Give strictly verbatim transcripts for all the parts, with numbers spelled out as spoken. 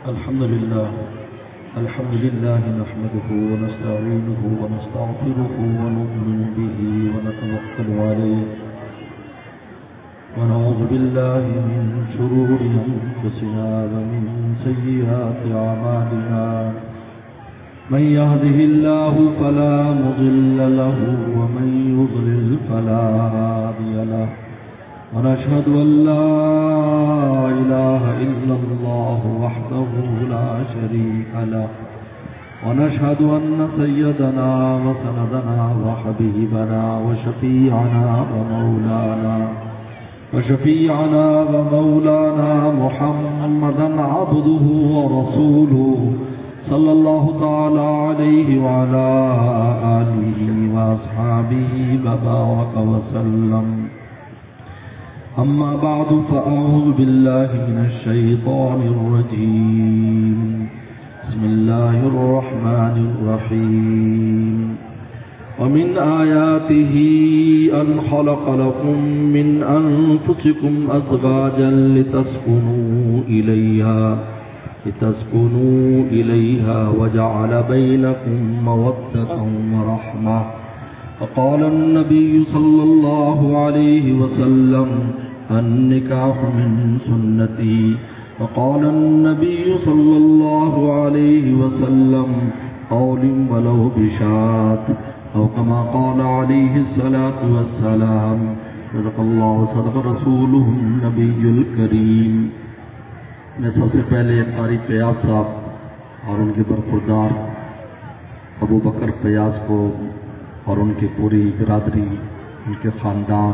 الحمد لله الحمد لله نحمده ونستعينه ونستغفره ونؤمن به ونتوكل عليه ونعوذ بالله من شرور أنفسنا ومن سيئات أعمالنا من يهده الله فلا مضل له ومن يضلل فلا هادي له ونشهد أن لا إله إلا الله وحده لا شريك له ونشهد أن سيدنا وسندنا وحبيبنا وشفيعنا ومولانا وشفيعنا ومولانا محمدا عبده ورسوله صلى الله تعالى عليه وعلى آله وأصحابه وبارك وسلم. أما بعد فأعوذ بالله من الشيطان الرجيم. بسم الله الرحمن الرحيم. ومن آياته أن خلق لكم من أنفسكم أزواجا لتسكنوا إليها لتسكنوا إليها وجعل بينكم مودة ورحمة. وقال النبي صلى الله عليه وسلم النكاح من سنتي. وقال النبي صلى الله عليه وسلم قول ولو بشات أو كما قال عليه الصلاة والسلام. صدق الله صدق رسوله النبي الكريم. میں سب سے پہلے قاری فیاض صاحب اور ان کے برخوردار ابو بکر فیاض کو اور ان کی پوری برادری، ان کے خاندان،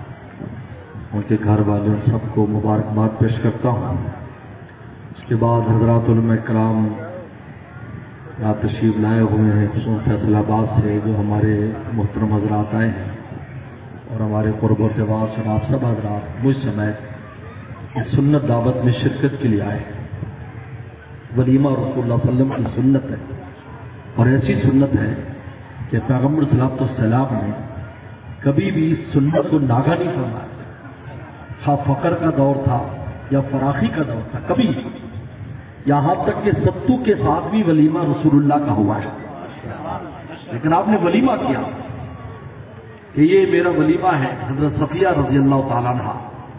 ان کے گھر والے سب کو مبارکباد پیش کرتا ہوں. اس کے بعد حضرات علماء کرام یہاں تشریف لائے ہوئے ہیں فیصل آباد سے، جو ہمارے محترم حضرات آئے ہیں اور ہمارے قرب و اتباع سے آپ سب حضرات مجھ سمیت سنت دعوت میں شرکت کے لیے آئے. ولیمہ رسول اللہ صلی اللہ علیہ وسلم کی سنت ہے، اور ایسی سنت ہے کہ پیغمبر صلی اللہ علیہ وسلم نے کبھی بھی اس سنت کو ناگا نہیں فرمایا. خواہ فقر کا دور تھا یا فراخی کا دور تھا، کبھی یہاں تک کہ ستو کے ساتھ بھی ولیمہ رسول اللہ کا ہوا ہے. لیکن آپ نے ولیمہ کیا کہ یہ میرا ولیمہ ہے. حضرت صفیہ رضی اللہ تعالیٰ عنہ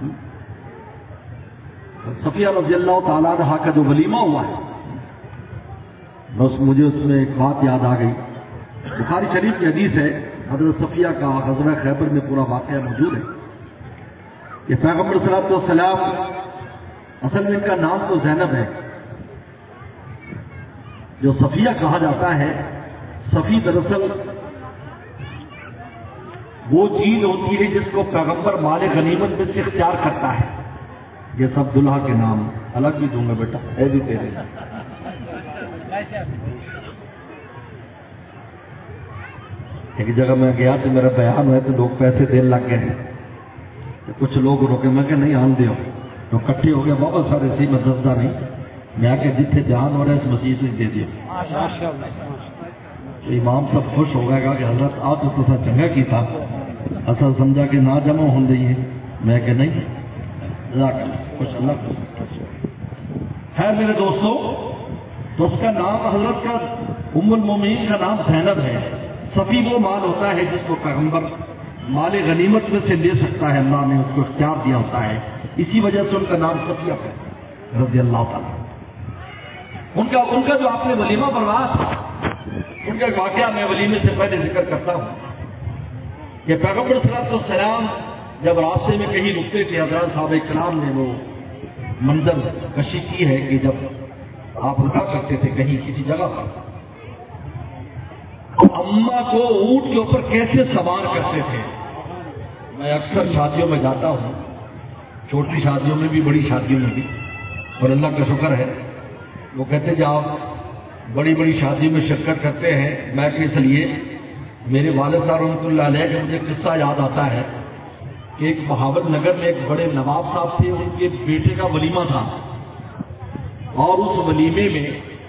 صفیہ رضی اللہ تعالیٰ عنہ کا جو ولیمہ ہوا ہے، بس مجھے اس میں ایک بات یاد آ گئی. بخاری شریف کی حدیث ہے، حضرت صفیہ کا غزوہ خیبر میں پورا واقعہ موجود ہے کہ پیغمبر صلی اللہ علیہ وسلم، اصل میں ان کا نام تو زینب ہے، جو صفیہ کہا جاتا ہے. صفی دراصل وہ چیز ہوتی ہے جس کو پیغمبر مال غنیمت میں سے اختیار کرتا ہے. یہ سب دلہا کے نام الگ ہی دوں گا بیٹا، ہے بھی تیرے. ایک جگہ میں گیا تو میرا بیان ہوا تو لوگ پیسے دین لگ گئے ہیں. کچھ لوگ روکے، میں کہ نہیں آن دیو تو کٹھے ہو گیا بہت سارے سی میں دستا نہیں. میں کہ جتنے بیان ہو رہا ہے اس مسیح سے دے دیو. امام سب خوش ہو گئے گا کہ حضرت آپ تو تصا چنگا کی تھا، اصل سمجھا کہ نہ جمع ہوں دی ہے. میں کہ نہیں خوش اللہ ہے. میرے دوستوں، تو اس کا نام حضرت کا ام المومنین کا نام زینب ہے. صفی وہ مال ہوتا ہے جس کو پیغمبر مال غنیمت میں سے لے سکتا ہے، اللہ نے اس کو اختیار دیا ہوتا ہے. اسی وجہ سے ان کا نام صفیہ ہے رضی اللہ تعالیٰ. ان کا ان کا جو آپ نے ولیمہ بنوایا تھا، ان کا واقعہ میں ولیمے سے پہلے ذکر کرتا ہوں کہ پیغمبر صلی اللہ علیہ وسلم جب راستے میں کہیں رکتے تھے، حضرات صحابہ کرام نے وہ منظر کشی کی ہے کہ جب آپ رکا کرتے تھے کہیں کسی جگہ پر، اماں کو اونٹ کے اوپر کیسے سوار کرتے تھے. میں اکثر شادیوں میں جاتا ہوں، چھوٹی شادیوں میں بھی بڑی شادیوں میں بھی، اور اللہ کا شکر ہے وہ کہتے جب آپ بڑی بڑی شادیوں میں شرکت کرتے ہیں، میں کہ اس لیے میرے والد صاحب رحمۃ اللہ علیہ کا مجھے قصہ یاد آتا ہے کہ ایک بہاول نگر میں ایک بڑے نواب صاحب تھے، ان کے بیٹے کا ولیمہ تھا، اور اس ولیمے میں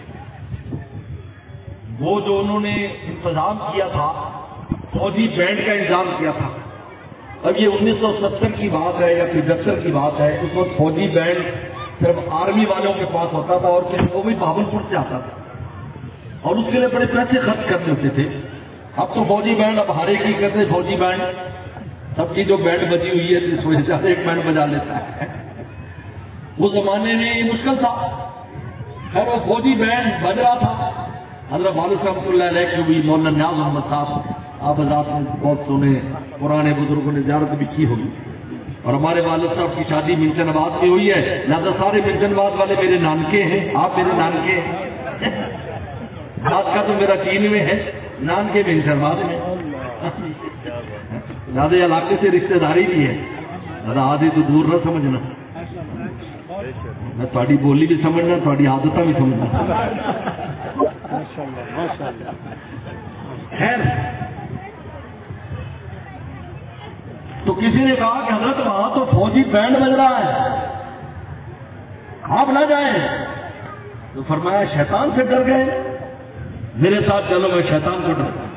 وہ جو انہوں نے انتظام کیا تھا، فوجی بینڈ کا انتظام کیا تھا. اب یہ انیس سو ستر کی بات ہے یا پچہتر کی بات ہے، اس وقت فوجی بینڈ صرف آرمی والوں کے پاس ہوتا تھا اور پھر وہ بھی بہاولپور سے آتا تھا اور اس کے لیے بڑے پیسے خرچ کرتے ہوتے تھے. اب تو فوجی بینڈ اب ہر ایک ہی کرتے فوجی بینڈ سب کی جو بینڈ بجی ہوئی ہے اس وجہ سے ایک بینڈ بجا لیتا ہے. اس زمانے میں یہ مشکل تھا. خیر وہ فوجی بینڈ بج رہا تھا. حضرت والد رحمۃ اللہ علیہ کے بھی مولانا نیاز محمد صاحب آپ حضرات نے بہت سنے پرانے بزرگوں نے زیارت بھی کی ہوگی اور ہمارے والد صاحب کی شادی منچن آباد میں ہوئی ہے. لہٰذا سارے منچن آباد والے میرے نانکے ہیں. آپ میرے نانکے ہیں. بات کا تو میرا چین میں ہے نان کے منچن آباد میں زیادہ علاقے سے رشتے داری بھی ہے. دادا آدھی تو دور نہ سمجھنا میں تھوڑی بولی بھی سمجھنا تھوڑی عادت بھی سمجھنا. خیر تو کسی نے کہا کہ حضرت وہاں تو فوجی بینڈ بج رہا ہے آپ نہ جائیں. تو فرمایا شیطان سے ڈر گئے میرے ساتھ چلو میں شیطان کو ڈر گیا.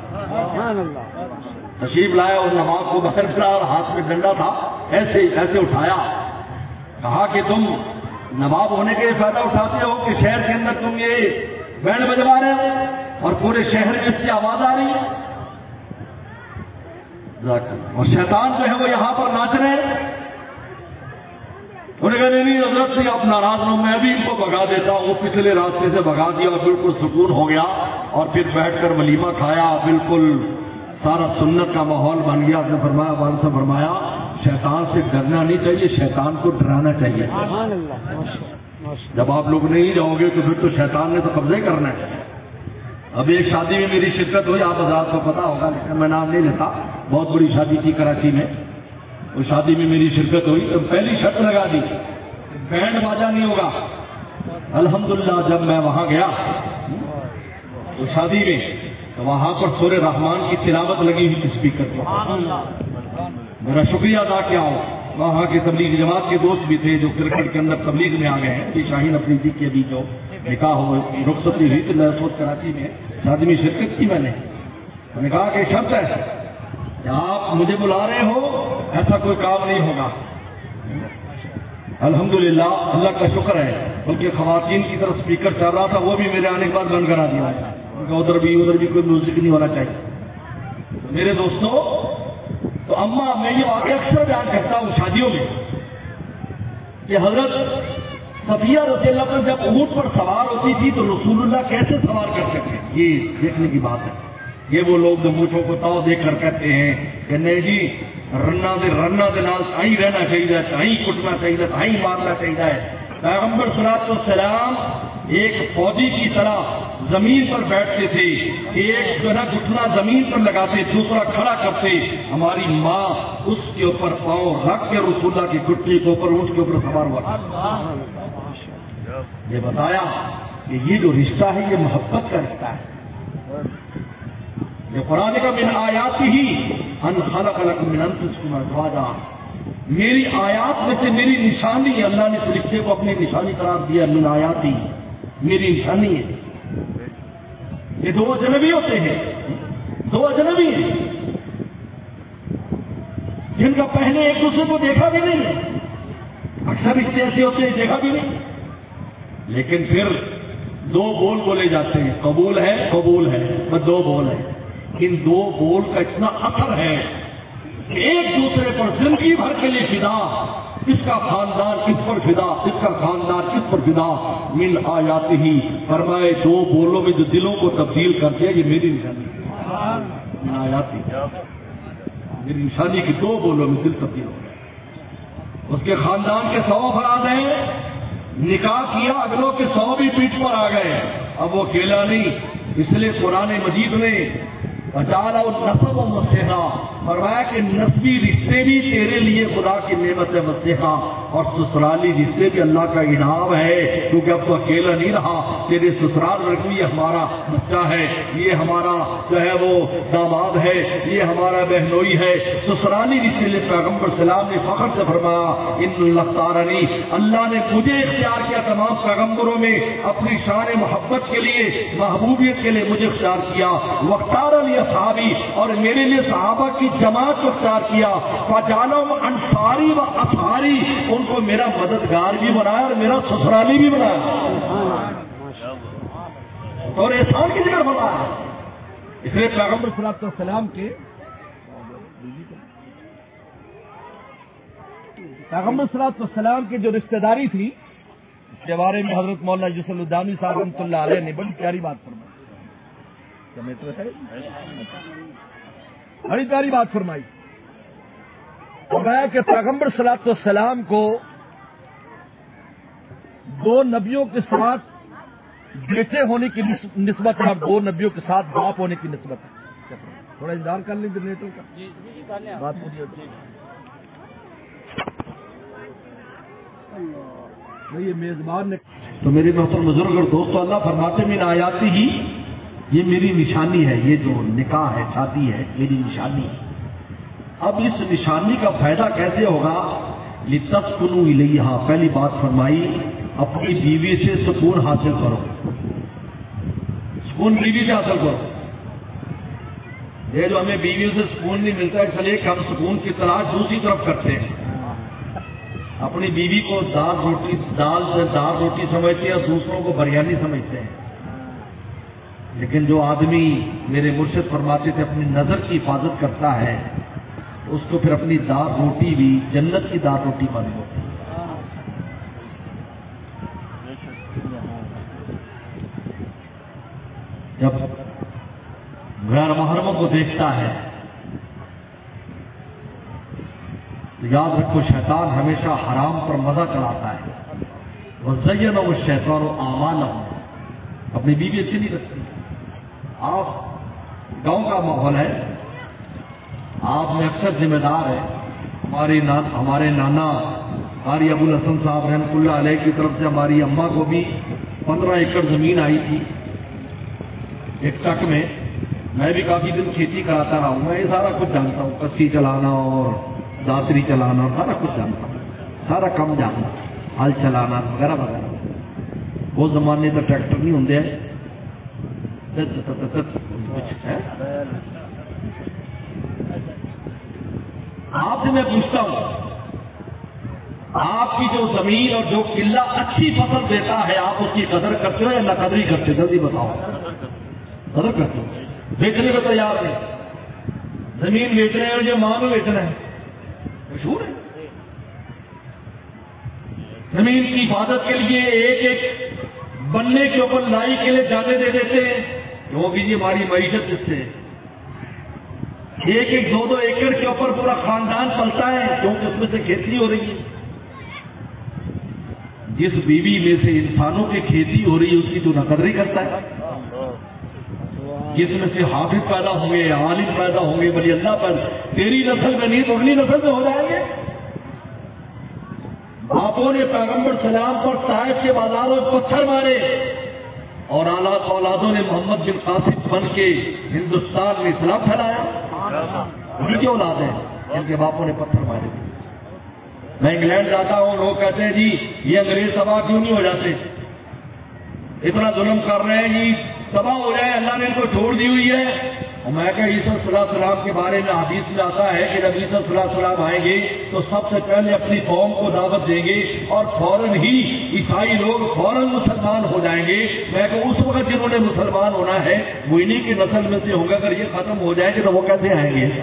تشریف لایا اور نماز کو باہر پھرا اور ہاتھ میں ڈنڈا تھا ایسے ایسے اٹھایا. کہا کہ تم نواب ہونے کے فائدہ اٹھاتے ہو کہ شہر کے اندر تم یہ بینڈ بجوا رہے ہو اور پورے شہر میں اس کی آواز آ رہی ہے اور شیطان جو ہے وہ یہاں پر ناچ رہے ہیں. انہوں نے کہا نہیں حضرت سے آپ ناراض نہ ہو میں بھی ان کو بھگا دیتا ہوں. وہ پچھلے راستے سے بھگا دیا اور بالکل سکون ہو گیا اور پھر بیٹھ کر ولیمہ کھایا. بالکل سارا سنت کا ماحول بن گیا. آپ نے فرمایا والد سے فرمایا شیطان سے ڈرنا نہیں چاہیے شیطان کو ڈرانا چاہیے. جب آپ لوگ نہیں جاؤ گے تو پھر تو شیطان نے تو قبضے کرنا ہے. ابھی ایک شادی میں میری شرکت ہوئی آپ حضرات کو پتا ہوگا لیکن میں نام نہیں لیتا. بہت بڑی شادی تھی کراچی میں. اس شادی میں میری شرکت ہوئی تو پہلی شرط لگا دی بینڈ باجا نہیں ہوگا. الحمدللہ جب میں وہاں گیا تو شادی میں تو وہاں پر سورہ رحمان کی تلاوت لگی ہوئی اسپیکر پر. میرا شکریہ ادا کیا ہو. وہاں کے تبلیغ جماعت کے دوست بھی تھے جو کرکٹ کے اندر تبلیغ میں آ گئے ہیں. کہ شاہین افریدی کے بھی جو نکاح ہو رخصتی ہوئی تو میں خود کراچی میں شادی میں شرکت کی. میں نے میں نے کہا کہ شرط ہے کہ آپ مجھے بلا رہے ہو ایسا کوئی کام نہیں ہوگا. الحمدللہ اللہ کا شکر ہے بلکہ خواتین کی طرف اسپیکر چل رہا تھا وہ بھی میرے آنے کے بعد بند کرا دیا. ادھر بھی ادھر بھی کوئی میوزک نہیں ہونا چاہیے. میرے دوستوں تو اما میں یہ واقعہ اکثر بیان کرتا ہوں شادیوں میں کہ حضرت صفیہ رضی اللہ عنہا جب اونٹ پر سوار ہوتی تھی تو رسول اللہ کیسے سوار کر سکتے یہ دیکھنے کی بات ہے. یہ وہ لوگ جو مونچھوں کو تاؤ دیکھ کر کہتے ہیں کہ نہیں جی رنا دے رنا دے نال تائیں رہنا چاہیے تائیں کٹنا چاہیے تائیں مارنا چاہیے. پیغمبر صلاۃ والسلام ایک فوجی کی طرح زمین پر بیٹھتے تھے. ایک جو ہے گھٹنا زمین پر لگاتے دوسرا کھڑا کرتے. ہماری ماں اس کے اوپر پاؤں رکھ کے رسول اللہ کی گٹھی کے اوپر اونٹ کے اوپر سوار ہوا. یہ بتایا کہ یہ جو رشتہ ہے یہ محبت کا رشتہ ہے. یہ قرآن کا من آیات ہی ان خلق لکم من انفسکم ازواجا میری آیات میں سے میری نشانی ہے. اللہ نے فرشتے کو اپنی نشانی قرار دیا. من آیات ہی میری نشانی ہے. یہ دو اجنبی ہوتے ہیں دو اجنبی ہیں جن کا پہلے ایک دوسرے کو دیکھا بھی نہیں. اکثر رشتے ایسے ہوتے ہیں دیکھا بھی نہیں لیکن پھر دو بول بولے جاتے ہیں. قبول ہے قبول ہے بس دو بول ہے. ان دو بول کا اتنا اثر ہے کہ ایک دوسرے پر زندگی بھر کے لیے فدا. اس کا خاندان کس پر فدا اس کا خاندان کس پر فدا. من آیات ہی فرمائے دو بولوں میں جو دلوں کو تبدیل کرتے ہیں یہ میری نشانی من آیات ہی میری نشانی کی دو بولوں میں دل تبدیل ہو گیا. اس کے خاندان کے سو افراد ہیں. نکاح کیا اگلوں کے سو بھی پیٹھ پر آ گئے. اب وہ اکیلا نہیں. اس لیے قرآن مجید میں وجعل النسب مسیحا فرمایا کہ نسبی رشتے بھی تیرے لیے خدا کی نعمت ہے مسیحا اور سسرالی رشتے بھی اللہ کا انعام ہے کیونکہ اب تو اکیلا نہیں رہا. تیرے سسرال میں بھی ہمارا بچہ ہے یہ ہمارا جو ہے وہ داماد ہے یہ ہمارا بہنوئی ہے. سسرالی رشتے لیے پیغمبر سلام نے فخر سے فرمایا ان اللہ تعالی اللہ نے مجھے اختیار کیا تمام پیغمبروں میں اپنی شان محبت کے لیے محبوبیت کے لیے مجھے اختیار کیا. وختار علی صحابی اور میرے لیے صحابہ کی جماعت کو اختیار کیا. فجعلہم انصاری و اصحاری ان ان کو میرا مددگار بھی بنایا اور میرا سسرالی بھی بنایا اور احسان کی جگہ بنایا. اس لیے پیغمبر صلی اللہ علیہ وسلم کے پیغمبر صلی اللہ علیہ وسلم کی جو رشتہ داری تھی اس کے بارے میں حضرت مولانا یوسف الدانی صاحب رحمۃ اللہ علیہ نے بڑی پیاری بات فرمائی. بڑی پیاری بات فرمائی فرمایا کہ پیغمبر صلی اللہ علیہ وسلم کو دو نبیوں کے ساتھ بیٹے ہونے کی نسبت ہے اور دو نبیوں کے ساتھ باپ ہونے کی نسبت ہے. تھوڑا انتظار کر لیں جنریٹر کا بات پوری ہوتی ہے. یہ میزبان نے تو میرے محترم بزرگ اور دوستو اللہ فرماتے میں آیاتی ہی یہ میری نشانی ہے. یہ جو نکاح ہے شادی ہے میری نشانی ہے. اب اس نشانی کا فائدہ کیسے ہوگا؟ لتسکنوا الیہا. پہلی بات فرمائی اپنی بیوی سے سکون حاصل کرو. سکون بیوی سے حاصل کرو. یہ جو ہمیں بیویوں سے سکون نہیں ملتا اس لیے کہ ہم سکون کی تلاش دوسری طرف کرتے ہیں. اپنی بیوی کو دال روٹی دال سے دال روٹی سمجھتے ہیں اور دوسروں کو بریانی سمجھتے ہیں. لیکن جو آدمی میرے مرشد فرماتے تھے اپنی نظر کی حفاظت کرتا ہے اس کو پھر اپنی دال روٹی بھی جنت کی دال روٹی بن ہوتی ہے. جب غیر محرموں کو دیکھتا ہے تو یاد رکھو شیطان ہمیشہ حرام پر مزہ چلاتا ہے. وزینہ وہ شیطان و اعمالہ اپنی بیوی اچھی نہیں رکھتی. آپ گاؤں کا ماحول ہے, آپ میں اکثر ذمہ دار ہے. ہماری نان ہمارے نانا قاری ابو الحسن صاحب رحمۃ اللہ علیہ کی طرف سے ہماری اماں کو بھی پندرہ ایکڑ زمین آئی تھی ایک ٹک میں. میں بھی کافی دن کھیتی کراتا رہا ہوں. میں یہ سارا کچھ جانتا ہوں, کسی چلانا اور داتری چلانا اور سارا کچھ جانتا ہوں, سارا کام جانتا ہوں, ہل چلانا وغیرہ وغیرہ. وہ زمانے تو ٹریکٹر نہیں ہوں آپ سے میں پوچھتا ہوں آپ کی جو زمین اور جو قلعہ اچھی فصل دیتا ہے آپ اس کی قدر کرتے ہو یا نہ قدری کرتے ہو؟ جلدی بتاؤ. قدر کرتے ہو, بیچنے کو تیار ہے. زمین بیچ رہے ہیں اور یہ ماں میں بیچ رہے ہیں, مشہور ہے. زمین کی حفاظت کے لیے ایک ایک بننے کے اوپر لائی کے لیے جانے دے دیتے ہیں کیونکہ یہ ہماری معیشت جس سے ایک ایک دو دو ایکڑ کے اوپر پورا خاندان پلتا ہے کیونکہ اس میں سے کھیتی ہو رہی ہے. جس بیوی میں سے انسانوں کی کھیتی ہو رہی ہے اس کی تو نہ قدری کرتا ہے. جس میں سے حافظ پیدا ہوں گے, عالم پیدا ہوں گے, ولی اللہ پر تیری نسل میں نہیں تو اگلی نسل میں ہو جائیں گے. باپوں نے پیغمبر سلام پر طائف کے بازاروں میں پتھر مارے اور اعلیٰ اولادوں نے محمد بن قاسم بن کے ہندوستان میں اسلام پھیلایا. ان کی اولاد ہے جن کے باپوں نے پتھر مارے. میں انگلینڈ جاتا ہوں, لوگ کہتے ہیں جی یہ انگریز تباہ کیوں نہیں ہو جاتے, اتنا ظلم کر رہے ہیں جی تباہ ہو جائے, اللہ نے ان کو چھوڑ دی ہوئی ہے. اور میں کہ عیسیٰ صلی اللہ علیہ وسلم کے بارے میں حدیث میں آتا ہے کہ جب عیسیٰ صلی اللہ علیہ وسلم آئیں گے تو سب سے پہلے اپنی قوم کو دعوت دیں گے اور فوراً ہی عیسائی لوگ فوراً مسلمان ہو جائیں گے. میں کہ اس وقت جنہوں نے مسلمان ہونا ہے وہ انہی کی نسل میں سے ہوں گے. اگر یہ ختم ہو جائے گے تو وہ کیسے آئیں گے؟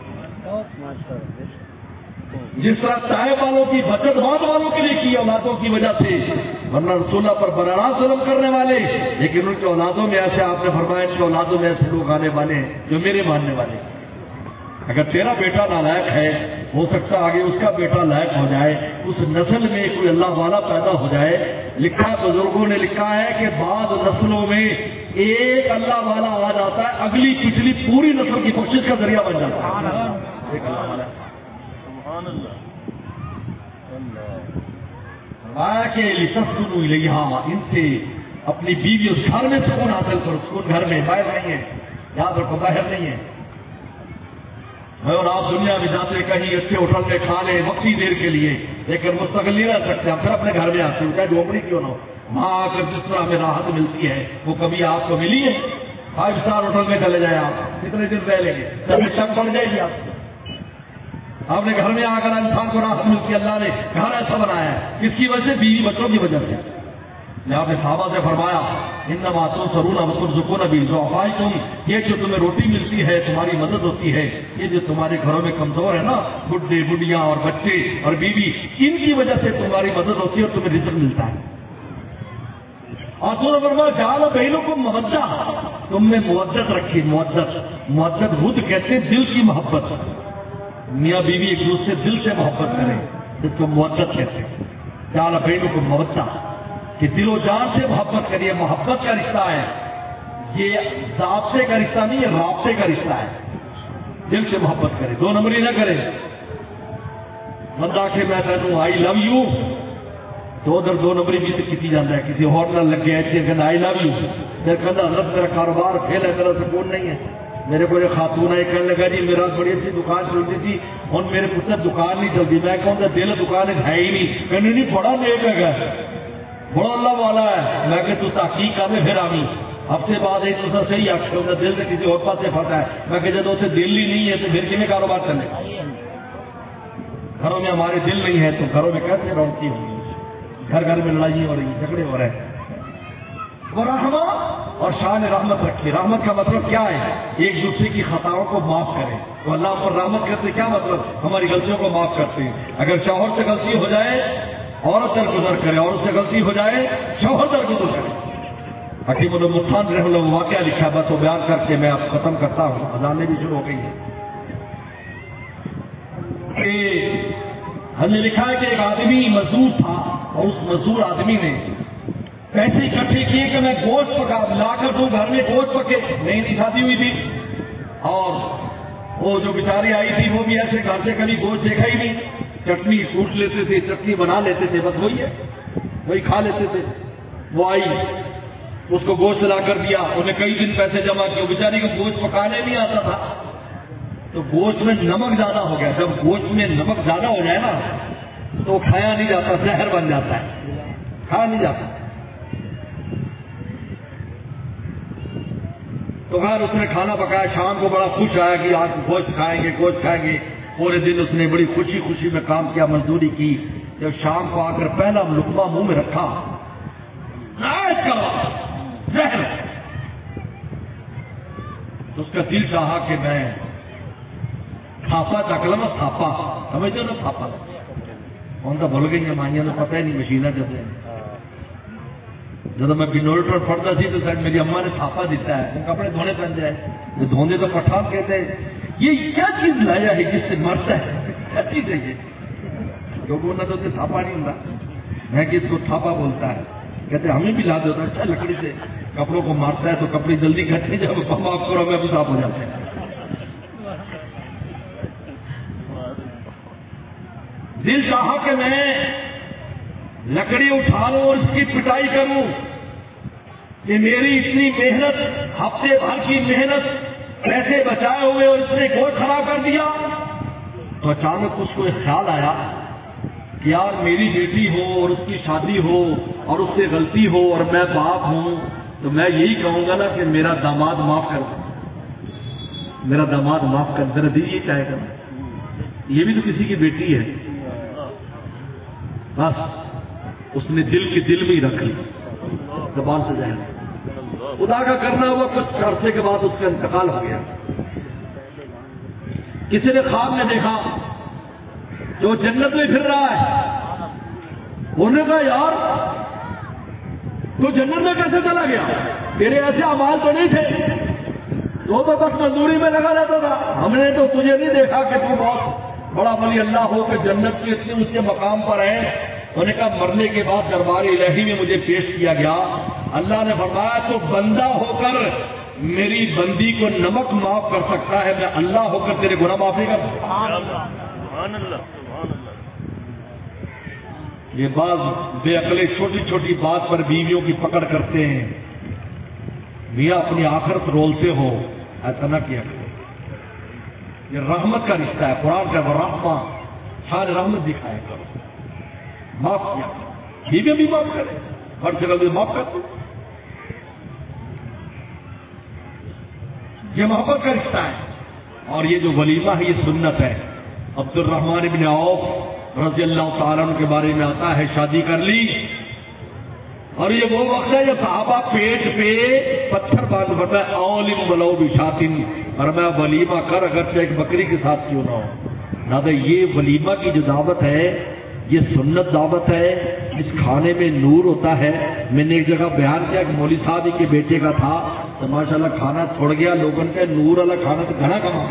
جس طرح طائف والوں کی بچت بعد والوں کے لیے کی اولادوں کی وجہ سے, ورنہ رسول اللہ پر براہ ظلم کرنے والے, لیکن ان کے اولادوں میں ایسے آپ نے فرمایا ان کے اولادوں میں ایسے لوگ آنے والے ہیں جو میرے ماننے والے. اگر تیرا بیٹا نالائق ہے ہو سکتا آگے اس کا بیٹا لائق ہو جائے, اس نسل میں کوئی اللہ والا پیدا ہو جائے. لکھا بزرگوں نے لکھا ہے کہ بعض نسلوں میں ایک اللہ والا آ جاتا ہے, اگلی پچھلی پوری نسل کی کوشش کا ذریعہ بن جاتا ہے. ایک اللہ والا کہ لتسکنوا الیہا, ان سے اپنی بیوی اس گھر میں سکون حاصل کرو. سکون گھر میں, باہر نہیں ہے, یاد رکھو باہر نہیں ہے. میں اور آپ دنیا میں جاتے کہیں اچھے ہوٹل میں کھا لیں وقتی دیر کے لیے, لیکن مستقل نہیں رہ سکتے. ہم پھر اپنے گھر میں آتے ہیں چاہے جھوپڑی کیوں نہ ہو, وہاں آ کر جس طرح ہمیں راحت ملتی ہے وہ کبھی آپ کو ملی ہے؟ فائیو اسٹار ہوٹل میں چلے جائیں آپ کتنے دن رہ لیں گے, کبھی شک پڑ جائے گی آپ. آپ نے گھر میں آ کر انسان کو راحت ملتی، اللہ نے گھر ایسا بنایا ہے، کس کی وجہ سے؟ بیوی بچوں کی وجہ سے۔ میں آپ نے صحابہ سے فرمایا انما تنصرون وترزقون بضعفائکم، یہ جو تمہیں روٹی ملتی ہے تمہاری مدد ہوتی ہے، یہ جو تمہارے گھروں میں کمزور ہے نا، بڈھے بڈھیاں اور بچے اور بیوی، ان کی وجہ سے تمہاری مدد ہوتی ہے اور تمہیں رزق ملتا ہے۔ اور تو فرمایا جعل بینکم مودہ، تم نے مودت رکھی، مودت مودت خود کہتے ہیں دل کی محبت، میاں بیوی ایک دوسرے دل سے محبت کریں، جس کو مودت کہتے ہیں۔ جعل بینکم مودہ کہ دل و جان سے محبت کریے، محبت کا رشتہ ہے یہ، ضابطے کا رشتہ نہیں، یہ رابطے کا رشتہ ہے۔ دل سے محبت کرے، دو نمبری نہ کرے۔ بندہ کہ میں کہوں آئی لو یو تو ادھر دو نمبری بھی کسی جانا ہے، کسی اور نہ لگ گیا کہ آئی لو یو، پھر کہنا حضرت میرا کاروبار فیل ہے، میرا سکون نہیں ہے۔ میرے کو ایک خاتون ہے کہنے لگا جی میرا بڑی اچھی دکان چلتی تھی اور میرے پتر دکان نہیں چلتی، میں کہوں گا دل دکان ہے ہی نہیں، کہنے نہیں بڑا نیک ہے، بڑا اللہ والا ہے۔ میں کہ تو تحقیق کرنے پھر آمی ہفتے بعد ایک دوسرا صحیح آخر ہوگا، دل سے کسی اور پاس سے پھنسا ہے۔ میں کہ جب اسے دل ہی نہیں ہے تو پھر کیوں کاروبار چلے؟ گھروں میں ہمارے دل نہیں ہے تو گھروں میں کیسے رونقی ہوگی؟ گھر گھر میں لڑائی ہو رہی ہے، جھگڑے ہو رہے ہیں۔ وہ رحمت اور شان رحمت رکھیے۔ رحمت کا مطلب کیا ہے؟ ایک دوسرے کی خطاؤں کو معاف کریں۔ تو اللہ پر رحمت کرتے کیا مطلب؟ ہماری غلطیوں کو معاف کرتے ہیں۔ اگر شوہر سے غلطی ہو جائے عورت درگزر کرے، اور اس سے غلطی ہو جائے شوہر درگزر کرے۔ حکیم المفتان رحمہ اللہ واقعہ لکھا، بس وہ بیان کر کے میں اب ختم کرتا ہوں، اذانیں بھی شروع ہو گئی ہیں۔ ہم نے لکھا ہے کہ ایک آدمی مزدور تھا اور اس مزدور آدمی نے پیسے اکٹھے کیے کہ میں گوشت پکا لا کر دوں، گھر میں گوشت پکے، نئی نئی شادی ہوئی تھی اور وہ جو بیچاری آئی تھی وہ بھی ایسے گھر سے کبھی گوشت دیکھا ہی نہیں، چٹنی کوٹ لیتے تھے، چٹنی بنا لیتے تھے، بس وہی ہے وہی کھا لیتے تھے۔ وہ آئی، اس کو گوشت لا کر دیا، انہیں کئی دن پیسے جمع کیے، بیچاری کو گوشت پکانے نہیں آتا تھا تو گوشت میں نمک زیادہ ہو گیا۔ جب گوشت میں نمک زیادہ ہو جائے نا تو کھایا نہیں جاتا، زہر بن جاتا ہے، کھایا نہیں جاتا۔ تو خیر اس نے کھانا پکایا، شام کو بڑا خوش آیا کہ آج گوشت کھائیں گے گوشت کھائیں گے۔ پورے دن اس نے بڑی خوشی خوشی میں کام کیا، مزدوری کی۔ جب شام کو آ کر پہلا لقمہ منہ میں رکھا، زہر، تو اس کا دل چاہا کہ میں تھاپا چکلا نا، تھاپا سمجھتے نا، تھاپا کون سا بھول گئی مائیاں تو پتہ ہی نہیں، مشینہ جیسے جب میں بنوٹر پڑھتا تھی تو شاید میری اماں نے تھاپا دیتا ہے، کپڑے دھونے پہن جائے، جو دھونے تو پٹھان کہتے ہیں۔ یہ کیا چیز لایا ہے جس سے مرتا ہے؟ کیا چیز ہے یہ؟ لوگوں نے تو تھاپا نہیں ہوتا، میں کہ اس کو تھاپا بولتا ہے، کہتے ہمیں بھی لا دیتا، اچھا لکڑی سے کپڑوں کو مارتا ہے تو کپڑے جلدی کھٹتے، جب معاف کرو میں بھی صاف ہو جاتے ہیں۔ دل چاہا کہ میں لکڑی اٹھا لوں اور اس کی پٹائی کروں، کہ میری اتنی محنت، ہفتے بھر کی محنت، پیسے بچائے ہوئے اور اس نے گوشت کھڑا کر دیا۔ تو اچانک اس کو ایک خیال آیا کہ یار میری بیٹی ہو اور اس کی شادی ہو اور اس سے غلطی ہو اور میں باپ ہوں تو میں یہی کہوں گا نا کہ میرا داماد معاف کر دے، میرا داماد معاف کر دے، دل یہ چاہے گا، یہ بھی تو کسی کی بیٹی ہے۔ بس اس نے دل کے دل میں ہی رکھ لی، زبان سے جائے خدا کا کرنا ہوا۔ کچھ عرصے کے بعد اس کا انتقال ہو گیا۔ کسی نے خواب میں دیکھا جو جنت میں پھر رہا ہے، انہوں نے کہا یار تو جنت میں کیسے چلا گیا؟ تیرے ایسے اعمال تو نہیں تھے، تو تو بس مزدوری میں لگا رہتا تھا، ہم نے تو تجھے نہیں دیکھا کہ تو بہت بڑا ولی اللہ ہو کہ جنت کے اتنے اونچے مقام پر ہے۔ انہوں نے کہا مرنے کے بعد دربار الہی میں مجھے پیش کیا گیا، اللہ نے فرمایا تو بندہ ہو کر میری بندی کو نمک معاف کر سکتا ہے، میں اللہ ہو کر تیرے گناہ معافی کر سکتا ہوں۔ یہ بعض بے عقلے چھوٹی چھوٹی بات پر بیویوں کی پکڑ کرتے ہیں، میاں اپنی آخرت رولتے ہو، ایسا نہ کیا کرو۔ یہ رحمت کا رشتہ ہے، قرآن کا رحمہ، شان رحمت دکھایا کرو، معاف کیا کرو، بیویاں بھی معاف کرے، ہر جگہ بھی معاف کر دو۔ یہ محبت کا رشتہ ہے، اور یہ جو ولیمہ ہے یہ سنت ہے۔ عبد الرحمن بن عوف رضی اللہ تعالیٰ عنہ کے بارے میں آتا ہے شادی کر لی، اور یہ وہ وقت ہے جب صحابہ پیٹ پہ پتھر باندھ پڑتا ہے اولم ولو بشاتن، اور میں ولیمہ کر اگرچہ ایک بکری کے ساتھ کیوں نہ ہو۔ لہٰذا یہ ولیمہ کی جو دعوت ہے یہ سنت دعوت ہے، اس کھانے میں نور ہوتا ہے۔ میں نے ایک جگہ بیان کیا کہ مولوی صاحب کے بیٹے کا تھا تو ماشاءاللہ کھانا چھوڑ گیا، لوگوں کا نور والا کھانا تو گھنا کما،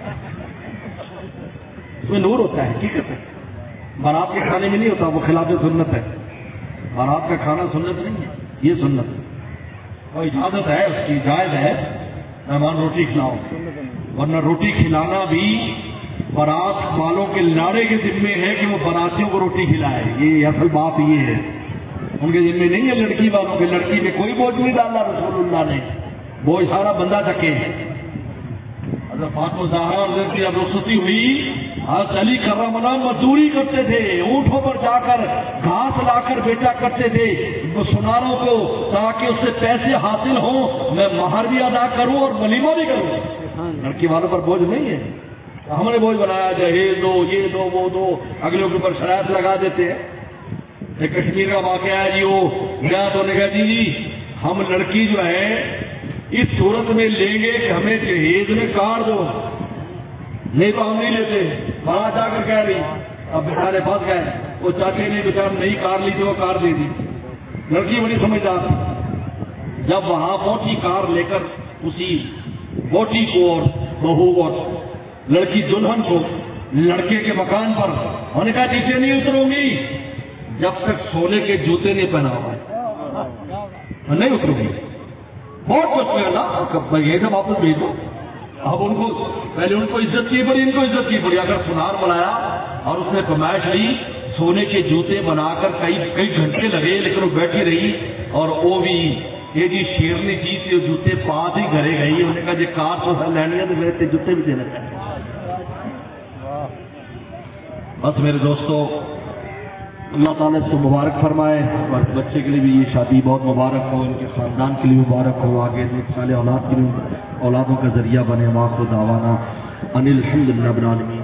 اس میں نور ہوتا ہے، ٹھیک ہے۔ بارات کے کھانے میں نہیں ہوتا، وہ خلاف سنت ہے، بارات کا کھانا سنت نہیں ہے، یہ سنت ہے اور اجازت ہے اس کی، جائز ہے مہمان روٹی کھلاؤ، ورنہ روٹی کھلانا بھی بارات والوں کے لاڑے کے ذمے ہے کہ وہ باراتیوں کو روٹی کھلائے، یہ اصل بات یہ ہے، ان کے ذمے نہیں ہے لڑکی والوں کے، لڑکی میں کوئی بوجھ نہیں ڈالا رسول اللہ نے، بوجھ سارا بندہ چکے۔ اگر فاطمہ زہرا کی جب رخصتی ہوئی، حضرت علی کرم اللہ مزدوری کرتے تھے، اونٹوں پر جا کر گھاس لا کر بیچا کرتے تھے سناروں کو تاکہ اس سے پیسے حاصل ہوں، میں مہر بھی ادا کروں اور ولیمہ بھی کروں۔ لڑکی والوں پر بوجھ نہیں ہے، ہم نے بوجھ بنایا جہیز دو، یہ دو، وہ دو، اگلے کے اوپر شرائط لگا دیتے ہیں۔ ایک کشمیر کا واقعہ ہے جی، وہ گیا تو نے کہا جی جی ہم لڑکی جو ہے اس صورت میں لیں گے کہ ہمیں جہیز میں کار دو، نہیں تو ہم نہیں لیتے۔ وہاں جا کر کہہ رہی، اب بیچارے پھنس گئے، وہ چاچے نے بیچارے نئی کار لی تھی، وہ کار دے دی۔ لڑکی بڑی سمجھدار، جب وہاں بوٹی کار لے کر اسی بوٹی کو اور بہو اور لڑکی دلہن کو لڑکے کے مکان پر، انہوں نے کہا نیچے نہیں اتروں گی جب تک سونے کے جوتے نہیں پہنا ہوا ہے، نہیں اتروں گی۔ بہت کچھ کہنا یہ تو واپس بھیج دو۔ اب ان کو پہلے ان کو عزت کی پڑی، ان کو عزت کی پڑی۔ اگر سنار بنایا اور اس نے فرمائش لی، سونے کے جوتے بنا کر کئی کئی گھنٹے لگے، لیکن وہ بیٹھی رہی، اور وہ بھی یہ جی شیرنی کی تھی، جوتے پاس ہی گھرے گئی۔ انہوں نے کہا جی کار تو لینی ہے تو میرے جوتے بھی دینا چاہیے۔ بس میرے دوستو، اللہ تعالیٰ اس کو مبارک فرمائے، اور بچے کے لیے بھی یہ شادی بہت مبارک ہو، ان کے خاندان کے لیے مبارک ہو، آگے نیک صالح اولاد کے لیے اولادوں کا ذریعہ بنے۔ وآخر دعوانا ان الحمد للہ رب العالمین۔